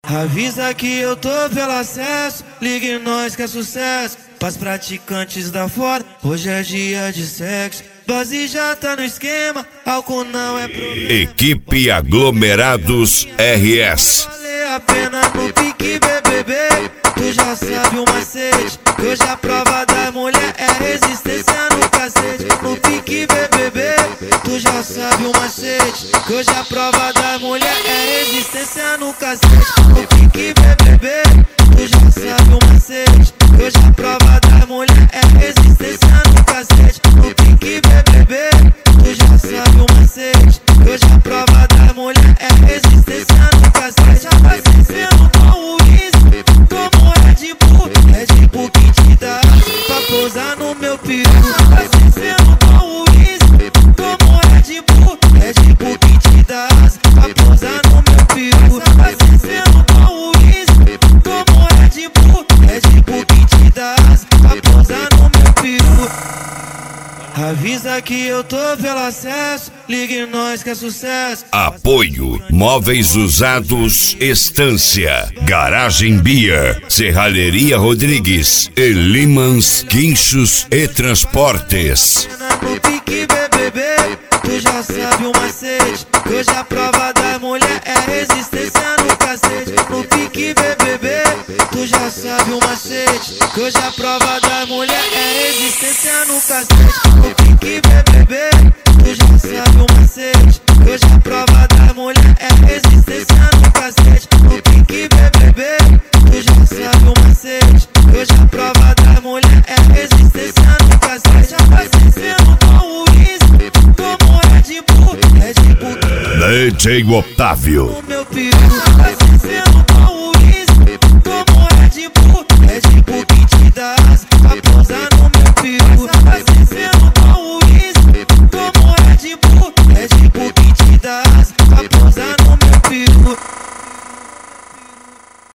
Avisa que eu tô pelo acesso, ligue nós que é sucesso. Pras praticantes da fora, hoje é dia de sexo. Dose já tá no esquema, álcool não é problema. Equipe Aglomerados RS. Vale a pena no pique BBB. Tu já sabe o macete, que hoje a prova da mulher é resistência no cacete. No pique BBB, tu já sabe o macete, que hoje a prova da mulher é resistência no cacete. No pique BBB, tu já sabe o macete, que hoje a prova da mulher é resistência no cacete. No pique BBB, tu já sabe o macete, que hoje a prova da mulher é resistência no cacete. Abastecendo com o uísque, tomo Red Bull que te dá pra pousar no meu peru. Abastecendo com o uísque, tomo Red Bull que te dá pra pousar no meu peru. Abastecendo com o uísque, tomo Red Bull que te dá pra pousar no meu peru. Avisa que eu tô pelo acesso, ligue nós que é sucesso. Apoio Móveis Usados Estância, Garagem Beer, Serralheria Rodrigues e Limans Guinchos e Transportes. No pique BBB, tu já sabe o macete, que hoje a prova da mulher é resistência no cacete. No pique BBB, tu já sabe o macete, que hoje a prova da mulher é resistência no cacete. No pique BBB, tu já sabe o macete, que hoje a prova da mulher é resistência no cacete. No pique BBB, tu já sabe o macete, que hoje a prova da mulher é resistência no cacete. Abastecendo com o uísque, tomo Red Bull DJ Otávio. no meu peru. Abastecendo com o uísque, tomo Red Bull que te dá pra pousar no meu peru. Abastecendo com o uísque, tomo Red Bull que te dá pra pousar no meu peru.